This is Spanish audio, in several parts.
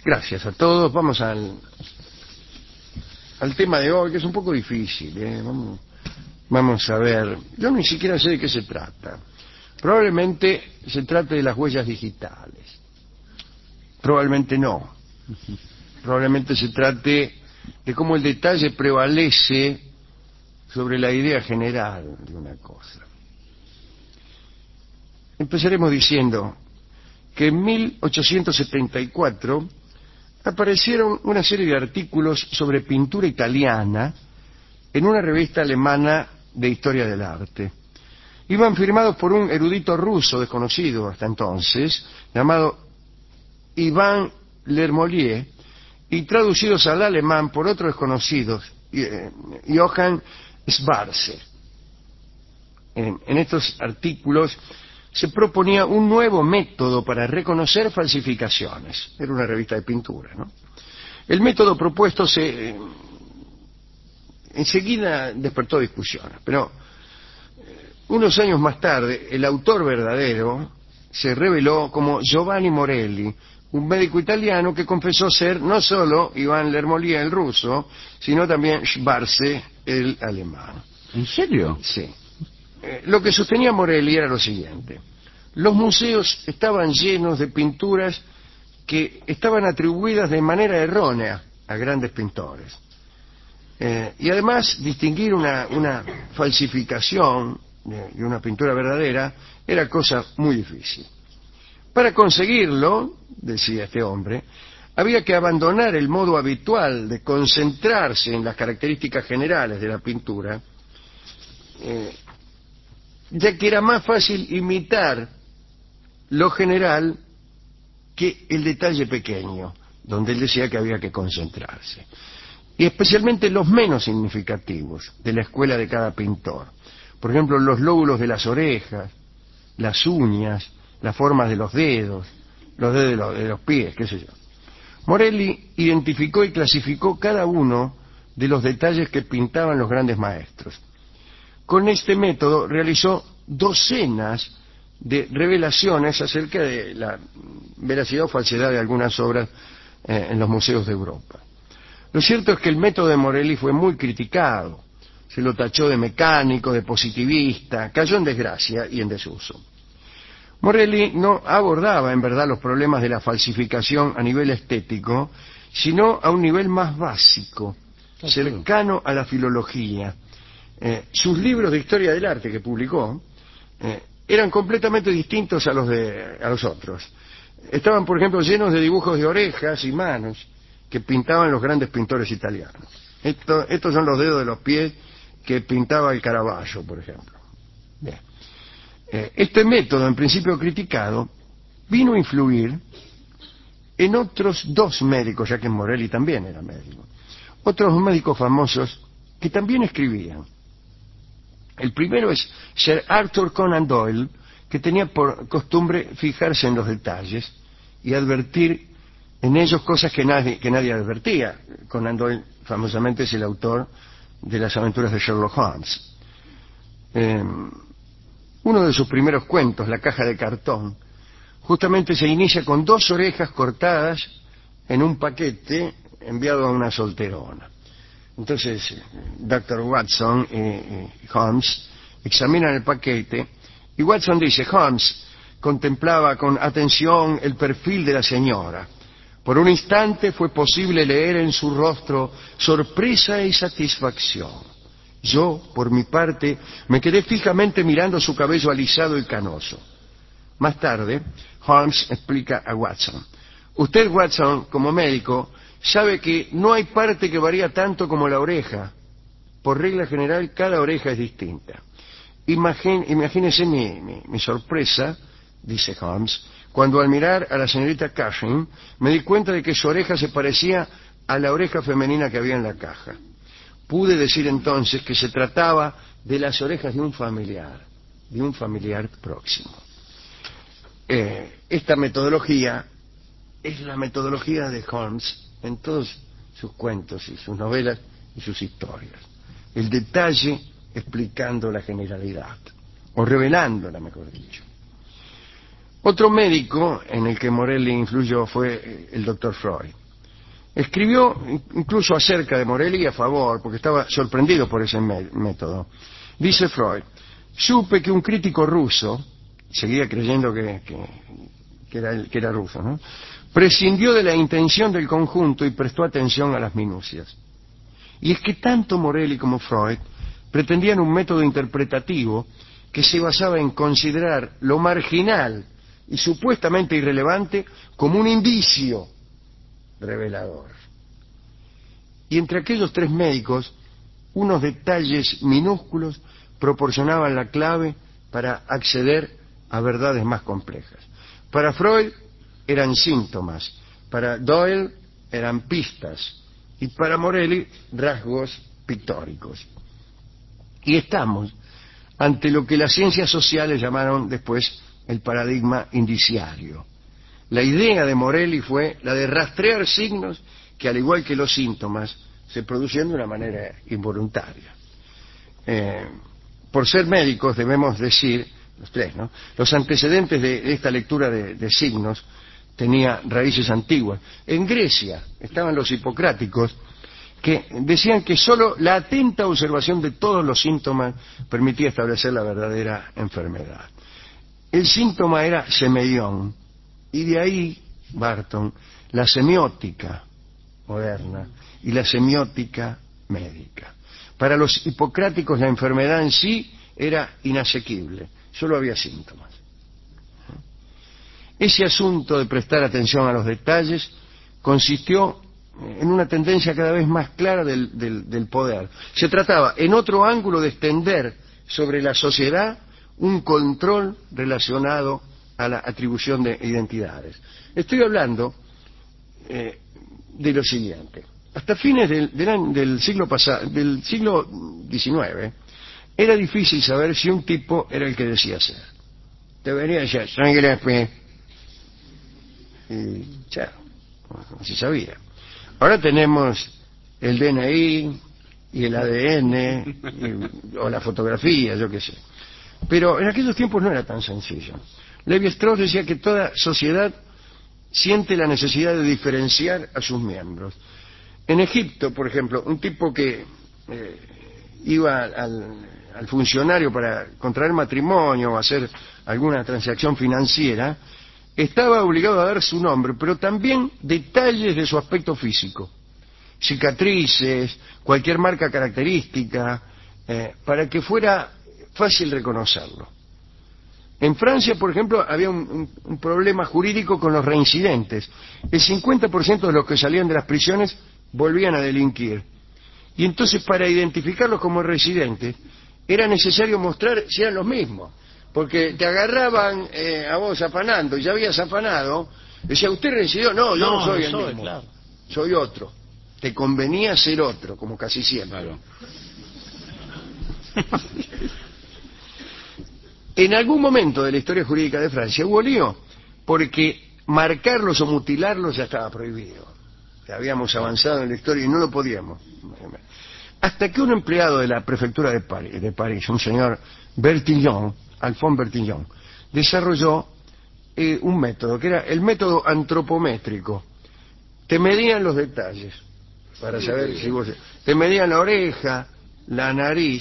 Gracias a todos. Vamos al tema de hoy, que es un poco difícil. Vamos a ver. Yo ni siquiera sé de qué se trata. Probablemente se trate de las huellas digitales. Probablemente no. Probablemente se trate de cómo el detalle prevalece sobre la idea general de una cosa. Empezaremos diciendo que en 1874 aparecieron una serie de artículos sobre pintura italiana en una revista alemana de historia del arte. Iban firmados por un erudito ruso desconocido hasta entonces, llamado Ivan Lermolier, y traducidos al alemán por otro desconocido, Johann Schwarze. En estos artículos se proponía un nuevo método para reconocer falsificaciones. Era una revista de pintura, ¿no? El método propuesto enseguida despertó discusiones, pero unos años más tarde el autor verdadero se reveló como Giovanni Morelli, un médico italiano que confesó ser no solo Ivan Lermolier el ruso, sino también Schwarze el alemán. ¿En serio? Sí. Lo que sostenía Morelli era lo siguiente: los museos estaban llenos de pinturas que estaban atribuidas de manera errónea a grandes pintores. Y además distinguir una falsificación de una pintura verdadera era cosa muy difícil. Para conseguirlo, decía este hombre, había que abandonar el modo habitual de concentrarse en las características generales de la pintura, ya que era más fácil imitar lo general que el detalle pequeño, donde él decía que había que concentrarse. Y especialmente los menos significativos de la escuela de cada pintor. Por ejemplo, los lóbulos de las orejas, las uñas, las formas de los dedos de los pies, qué sé yo. Morelli identificó y clasificó cada uno de los detalles que pintaban los grandes maestros. Con este método realizó docenas de revelaciones acerca de la veracidad o falsedad de algunas obras en los museos de Europa. Lo cierto es que el método de Morelli fue muy criticado. Se lo tachó de mecánico, de positivista, cayó en desgracia y en desuso. Morelli no abordaba en verdad los problemas de la falsificación a nivel estético, sino a un nivel más básico, cercano a la filología. Sus libros de historia del arte que publicó eran completamente distintos a los otros. Estaban, por ejemplo, llenos de dibujos de orejas y manos que pintaban los grandes pintores italianos. Estos son los dedos de los pies que pintaba el Caravaggio, por ejemplo. Bien. Este método, en principio criticado, vino a influir en otros dos médicos, ya que Morelli también era médico, otros médicos famosos que también escribían. El primero es Sir Arthur Conan Doyle, que tenía por costumbre fijarse en los detalles y advertir en ellos cosas que nadie advertía. Conan Doyle famosamente es el autor de las aventuras de Sherlock Holmes. Uno de sus primeros cuentos, La caja de cartón, justamente se inicia con dos orejas cortadas en un paquete enviado a una solterona. Entonces, Dr. Watson y Holmes examinan el paquete y Watson dice: Holmes contemplaba con atención el perfil de la señora. Por un instante fue posible leer en su rostro sorpresa y satisfacción. Yo, por mi parte, me quedé fijamente mirando su cabello alisado y canoso. Más tarde, Holmes explica a Watson: usted, Watson, como médico, sabe que no hay parte que varía tanto como la oreja. Por regla general, cada oreja es distinta. Imagínese mi sorpresa, dice Holmes, cuando al mirar a la señorita Cushing me di cuenta de que su oreja se parecía a la oreja femenina que había en la caja. Pude decir entonces que se trataba de las orejas de un familiar próximo. Esta metodología es la metodología de Holmes en todos sus cuentos y sus novelas y sus historias. El detalle explicando la generalidad, o revelándola, mejor dicho. Otro médico en el que Morelli influyó fue el doctor Freud. Escribió incluso acerca de Morelli y a favor, porque estaba sorprendido por ese método. Dice Freud: supe que un crítico ruso, seguía creyendo que era ruso, ¿no?, prescindió de la intención del conjunto y prestó atención a las minucias. Y es que tanto Morelli como Freud pretendían un método interpretativo que se basaba en considerar lo marginal y supuestamente irrelevante como un indicio revelador. Y entre aquellos tres médicos, unos detalles minúsculos proporcionaban la clave para acceder a verdades más complejas. Para Freud eran síntomas, para Doyle eran pistas, y para Morelli rasgos pictóricos. Y estamos ante lo que las ciencias sociales llamaron después el paradigma indiciario. La idea de Morelli fue la de rastrear signos que, al igual que los síntomas, se producían de una manera involuntaria. Por ser médicos debemos decir, los tres, ¿no?, los antecedentes de esta lectura de signos tenía raíces antiguas. En Grecia estaban los hipocráticos, que decían que sólo la atenta observación de todos los síntomas permitía establecer la verdadera enfermedad. El síntoma era semeión, y de ahí, Barton, la semiótica moderna y la semiótica médica. Para los hipocráticos la enfermedad en sí era inasequible, solo había síntomas. Ese asunto de prestar atención a los detalles consistió en una tendencia cada vez más clara del poder. Se trataba, en otro ángulo, de extender sobre la sociedad un control relacionado a la atribución de identidades. Estoy hablando de lo siguiente. Hasta fines del siglo pasado, del siglo XIX, era difícil saber si un tipo era el que decía ser. Te venía a decir, sangre, y chao, no se sabía. Ahora tenemos el DNI y el ADN o la fotografía, yo qué sé. Pero en aquellos tiempos no era tan sencillo. Levi-Strauss decía que toda sociedad siente la necesidad de diferenciar a sus miembros. En Egipto, por ejemplo, un tipo que iba al funcionario para contraer matrimonio o hacer alguna transacción financiera, estaba obligado a dar su nombre, pero también detalles de su aspecto físico, cicatrices, cualquier marca característica, para que fuera fácil reconocerlo. En Francia, por ejemplo, había un problema jurídico con los reincidentes. El 50% de los que salían de las prisiones volvían a delinquir. Y entonces, para identificarlos como residentes, era necesario mostrar si eran los mismos. Porque te agarraban a vos afanando, y ya habías afanado, decía, ¿usted reincidió? No, yo no soy el mismo, claro, soy otro. Te convenía ser otro, como casi siempre. Claro. En algún momento de la historia jurídica de Francia hubo lío, porque marcarlos o mutilarlos ya estaba prohibido. Ya habíamos avanzado en la historia y no lo podíamos. Hasta que un empleado de la prefectura de París, un señor Bertillon, Alphonse Bertillon, desarrolló un método, que era el método antropométrico. Te medían los detalles, para saber si vos... Te medían la oreja, la nariz,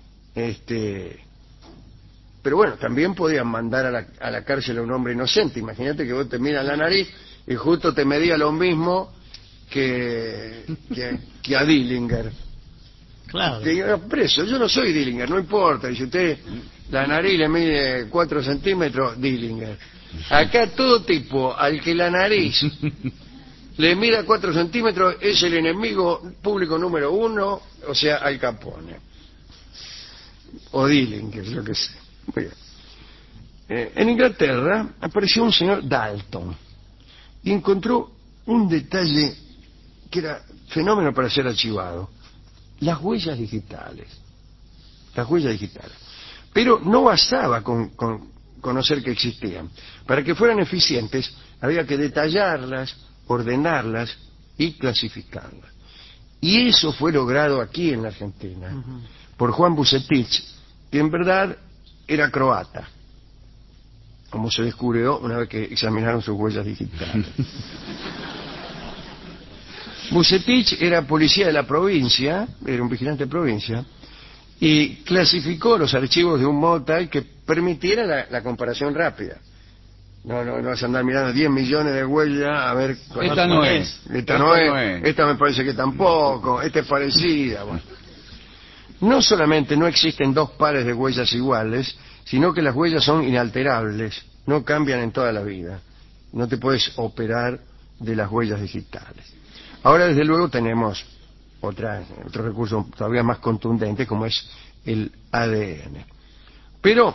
pero bueno, también podían mandar a la cárcel a un hombre inocente. Imagínate que vos te miras la nariz y justo te medía lo mismo que a Dillinger. Claro. Te digo, preso, yo no soy Dillinger, no importa. Y si usted la nariz le mide 4 centímetros, Dillinger. Acá todo tipo, al que la nariz le mida 4 centímetros, es el enemigo público número 1, o sea, Al Capone. O Dillinger, yo qué sé. Muy bien. En Inglaterra apareció un señor Dalton y encontró un detalle que era fenómeno para ser archivado: las huellas digitales. Las huellas digitales. Pero no bastaba con conocer que existían. Para que fueran eficientes había que detallarlas, ordenarlas y clasificarlas. Y eso fue logrado aquí en la Argentina por Juan Bucetich, que en verdad era croata. como se descubrió una vez que examinaron sus huellas digitales. Vucetich era policía de la provincia, era un vigilante de provincia, y clasificó los archivos de un modo tal que permitiera la comparación rápida. No vas a andar mirando 10 millones de huellas a ver... Esta no es. Esta no es. Esta me parece que tampoco. Esta es parecida. Bueno. No solamente no existen dos pares de huellas iguales, sino que las huellas son inalterables, no cambian en toda la vida. No te puedes operar de las huellas digitales. Ahora, desde luego, tenemos otro recurso todavía más contundente, como es el ADN. Pero,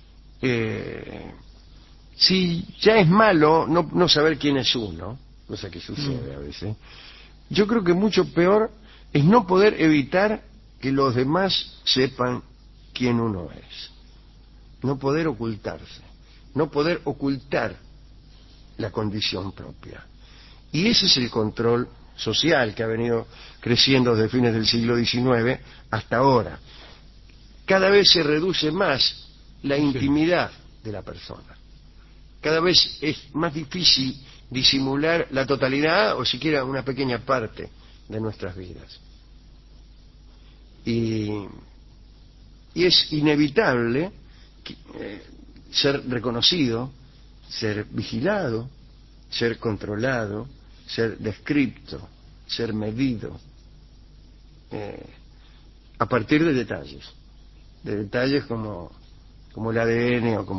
si ya es malo no saber quién es uno, cosa que sucede a veces, yo creo que mucho peor es no poder evitar que los demás sepan quién uno es. No poder ocultarse, no poder ocultar la condición propia. Y ese es el control social que ha venido creciendo desde fines del siglo XIX hasta ahora. Cada vez se reduce más la intimidad de la persona. Cada vez es más difícil disimular la totalidad o siquiera una pequeña parte de nuestras vidas. Y es inevitable ser reconocido, ser vigilado, ser controlado, ser descripto, ser medido, a partir de detalles como el ADN o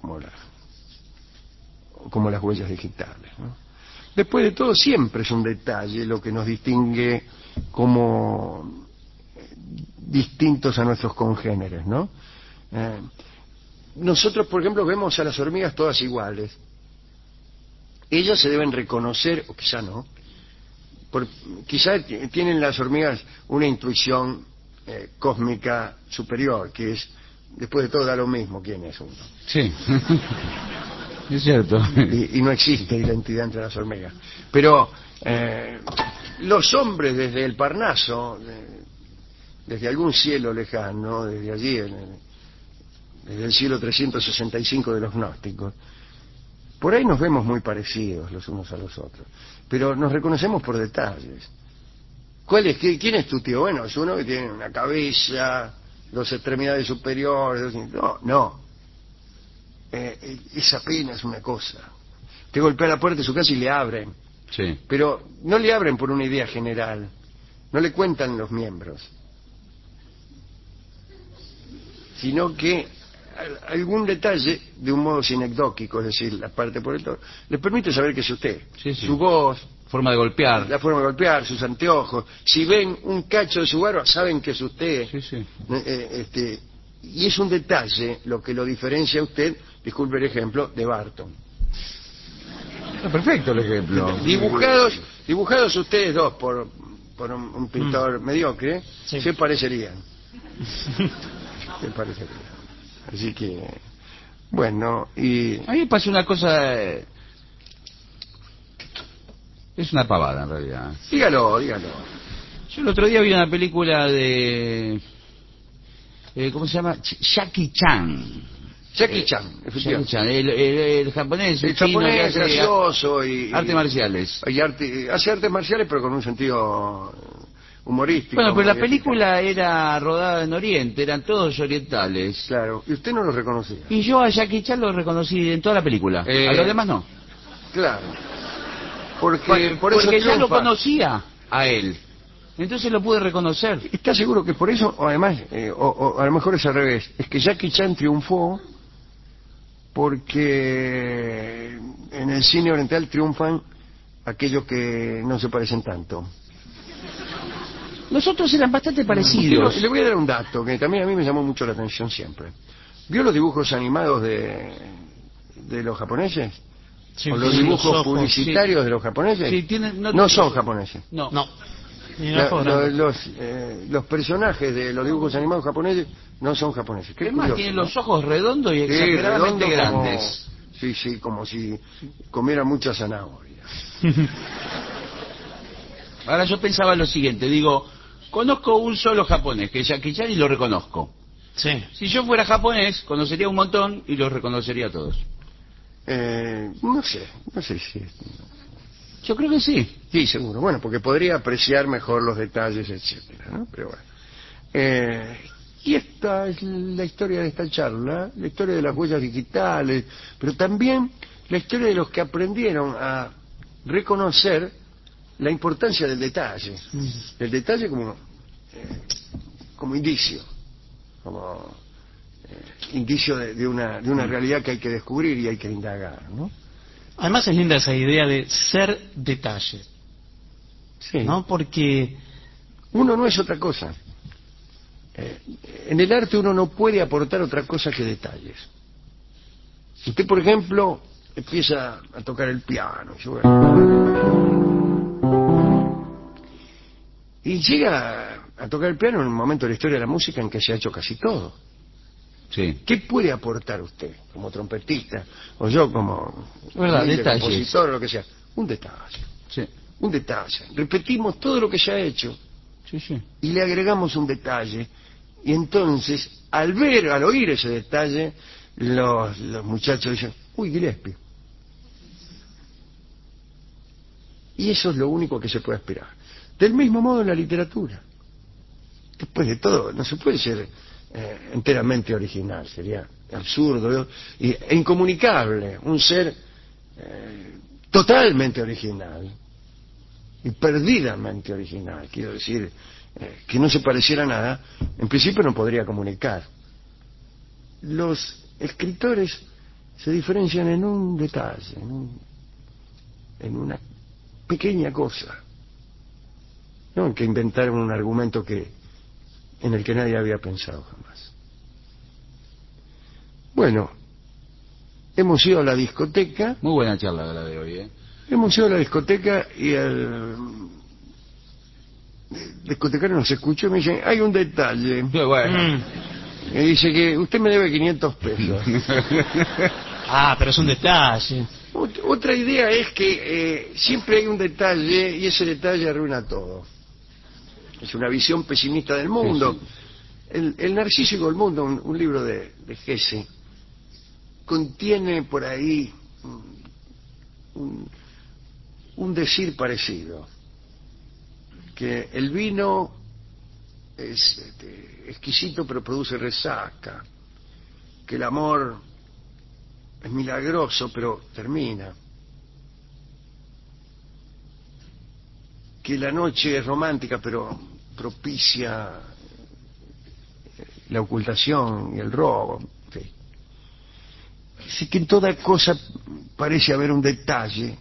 como las huellas digitales, ¿no? Después de todo, siempre es un detalle lo que nos distingue como distintos a nuestros congéneres, ¿no? Nosotros, por ejemplo, vemos a las hormigas todas iguales. Ellas se deben reconocer, o quizá no, quizá tienen las hormigas una intuición cósmica superior, que es, después de todo, da lo mismo quién es uno. Sí, es cierto. Y no existe identidad entre las hormigas. Pero los hombres desde el Parnaso, desde algún cielo lejano, desde allí, desde el cielo 365 de los gnósticos, por ahí nos vemos muy parecidos los unos a los otros, pero nos reconocemos por detalles. ¿Quién es tu tío? Bueno, es uno que tiene una cabeza, dos extremidades superiores. No. Es apenas una cosa. Te golpea la puerta de su casa y le abren. Sí. Pero no le abren por una idea general. No le cuentan los miembros. Sino que algún detalle, de un modo sinecdóquico, es decir, la parte por el todo, le permite saber que es usted. Sí, sí. Su voz, forma de golpear. la forma de golpear, sus anteojos. Si ven un cacho de su barba, saben que es usted. Sí, sí. Y es un detalle lo que lo diferencia a usted, disculpe el ejemplo, de Barton. Perfecto el ejemplo. Dibujados ustedes dos por un pintor mediocre, Sí. se parecerían. Se parecerían. Así que, bueno, y... A mí me pasó una cosa... Es una pavada, en realidad. Dígalo. Yo el otro día vi una película de... ¿cómo se llama? Jackie Chan. Jackie Chan, Jackie efectivamente. Chan, el japonés, El chino que japonés hace gracioso y... artes marciales. Hace artes marciales, pero con un sentido humorístico. Bueno, pero la y película era rodada en Oriente, eran todos orientales. claro, y usted no lo reconocía. Y yo a Jackie Chan lo reconocí en toda la película. A los demás no. Claro. Porque Porque ya lo triunfa. conocía a él. Entonces lo pude reconocer. ¿Está seguro que por eso, o además, o a lo mejor es al revés, es que Jackie Chan triunfó porque en el cine oriental triunfan aquellos que no se parecen tanto? Los otros eran bastante parecidos. Le voy a dar un dato que también a mí me llamó mucho la atención siempre. ¿Vio los dibujos animados de los japoneses? Sí, ¿O los sí, dibujos los ojos, publicitarios de los japoneses? Sí, no son japoneses. No. No. Ni una foto. Los personajes de los dibujos animados japoneses no son japoneses. Qué Es más, curioso, tienen ¿no? los ojos redondos y Sí, exageradamente redondo como- grandes. Sí, como si comiera mucha zanahoria. Ahora yo pensaba lo siguiente, digo, conozco un solo japonés, que es Jackie Chan, y lo reconozco. Sí. Si yo fuera japonés, conocería un montón y los reconocería a todos. No sé si... Yo creo que sí. Sí, seguro. Bueno, porque podría apreciar mejor los detalles, etcétera, ¿no? Pero bueno. Y esta es la historia de esta charla, la historia de las huellas digitales, pero también la historia de los que aprendieron a reconocer la importancia del detalle. El detalle como indicio, como indicio de una realidad que hay que descubrir y hay que indagar, ¿no? Además es linda esa idea de ser detalle, Sí. ¿no? Porque Uno no es otra cosa. En el arte uno no puede aportar otra cosa que detalles. Usted, por ejemplo, empieza a tocar el piano y llega a tocar el piano en un momento de la historia de la música en que se ha hecho casi todo. Sí. ¿Qué puede aportar usted como trompetista o yo como Detalles. compositor o lo que sea? Un detalle. Sí. Un detalle. Repetimos todo lo que se ha hecho Sí, sí. y le agregamos un detalle, y entonces al oír ese detalle los muchachos dicen: uy, Gillespie. Y eso es lo único que se puede esperar. Del mismo modo en la literatura. Después de todo, no se puede ser enteramente original, sería absurdo e incomunicable un ser totalmente original y perdidamente original, quiero decir, que no se pareciera a nada, en principio no podría comunicar. Los escritores se diferencian en un detalle, en una pequeña cosa, no en que inventaron un argumento en el que nadie había pensado jamás. Bueno, hemos ido a la discoteca. Muy buena charla la de hoy, ¿eh? Hemos ido a la discoteca y el discotecario nos escuchó y me dice: hay un detalle. Qué bueno. Me dice que usted me debe 500 pesos. pero es un detalle. Otra idea es que siempre hay un detalle y ese detalle arruina todo. Es una visión pesimista del mundo. Sí, sí. El Narciso y el Mundo, un libro de Hesse, contiene por ahí un decir parecido, que el vino es exquisito pero produce resaca, que el amor es milagroso pero termina, que la noche es romántica pero propicia la ocultación y el robo. En fin. Así que en toda cosa parece haber un detalle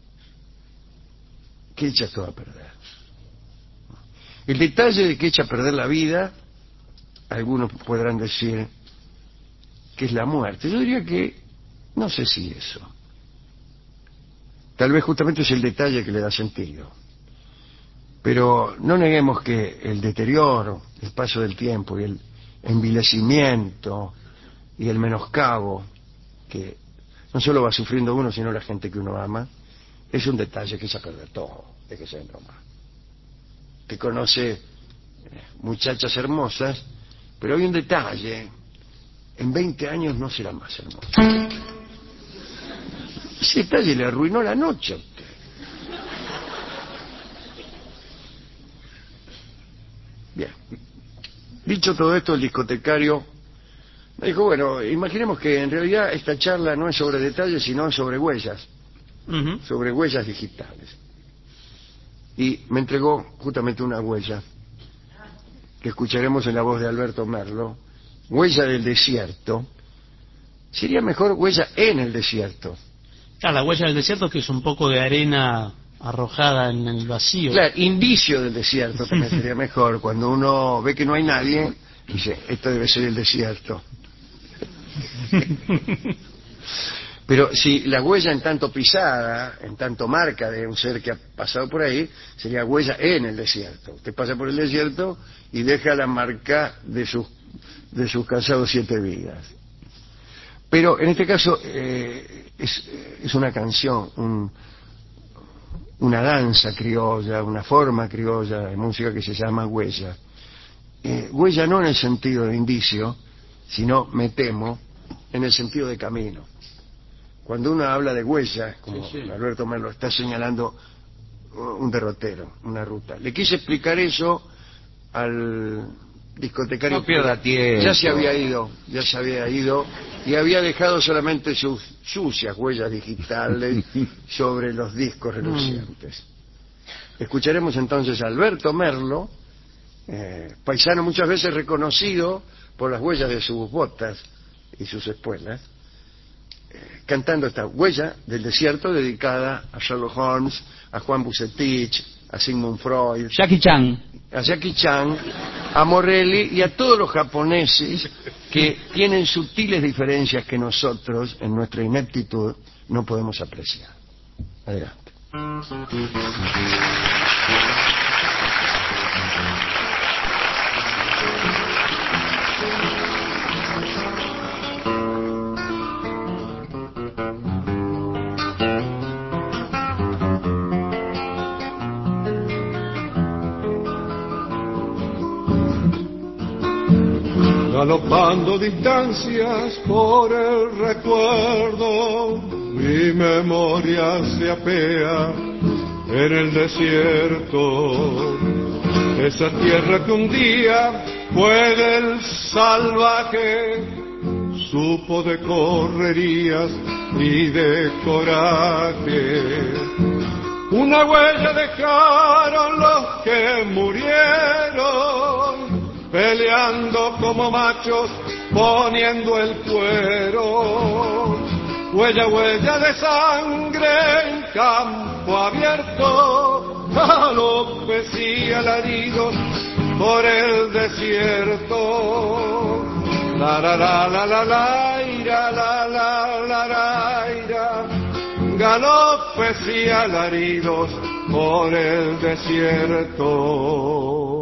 que echa todo a perder. El detalle de que echa a perder la vida, algunos podrán decir que es la muerte. Yo diría que no sé si eso. Tal vez justamente es el detalle que le da sentido. Pero no neguemos que el deterioro, el paso del tiempo y el envilecimiento y el menoscabo que no solo va sufriendo uno, sino la gente que uno ama, es un detalle que echa a perder todo, de que sea broma. Que conoce muchachas hermosas, pero hay un detalle: en 20 años no será más hermosa. Ese detalle le arruinó la noche a usted. Bien. Dicho todo esto, el discotecario me dijo: bueno, imaginemos que en realidad esta charla no es sobre detalles, sino sobre huellas, sobre huellas digitales. Y me entregó justamente una huella que escucharemos en la voz de Alberto Merlo, huella del desierto. Sería mejor huella en el desierto. La huella del desierto, que es un poco de arena arrojada en el vacío. Claro, indicio del desierto también sería mejor. Cuando uno ve que no hay nadie, dice: esto debe ser el desierto. Pero si la huella en tanto pisada, en tanto marca de un ser que ha pasado por ahí, sería huella en el desierto. Usted pasa por el desierto y deja la marca de sus cansados 7 vidas. Pero en este caso es una canción, una danza criolla, una forma criolla de música que se llama huella. Huella no en el sentido de indicio, sino, me temo, en el sentido de camino. cuando uno habla de huellas, como Sí, sí. Alberto Merlo está señalando un derrotero, una ruta. Le quise explicar eso al discotecario. No pierda tiempo. Ya se había ido y había dejado solamente sus sucias huellas digitales sobre los discos relucientes. Escucharemos entonces a Alberto Merlo, paisano muchas veces reconocido por las huellas de sus botas y sus espuelas, cantando esta Huella del Desierto, dedicada a Sherlock Holmes, a Juan Bucetich, a Sigmund Freud, Jackie Chan. a Jackie Chan, a Morelli y a todos los japoneses que tienen sutiles diferencias que nosotros, en nuestra ineptitud, no podemos apreciar. Adelante. Galopando distancias por el recuerdo, mi memoria se apea en el desierto. Esa tierra que un día fue del salvaje, supo de correrías y de coraje. Una huella dejaron los que murieron, peleando como machos, poniendo el cuero. Huella, huella de sangre en campo abierto, galopes y alaridos por el desierto. La la la la la la ira, la la la la ira, galopes y alaridos por el desierto.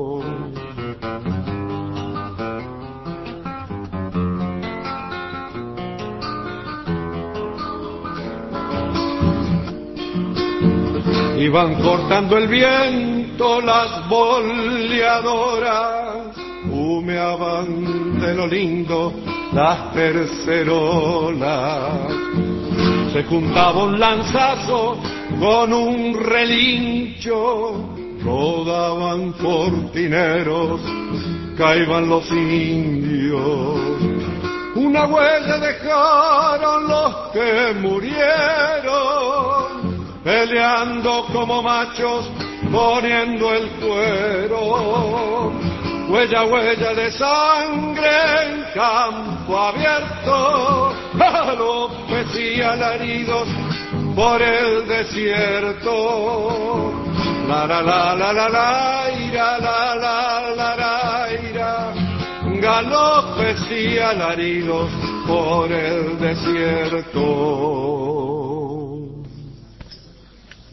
Iban cortando el viento las boleadoras, humeaban de lo lindo las tercerolas. Se juntaba un lanzazo con un relincho, rodaban cortineros, caían los indios. Una huella dejaron los que murieron, peleando como machos, poniendo el cuero. Huella, huella de sangre en campo abierto, galopes y alaridos por el desierto. La la la la la la ira, la la la la ira, galopes y alaridos por el desierto.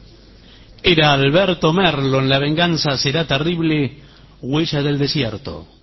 Era Alberto Merlo en La venganza será terrible, Huella del desierto.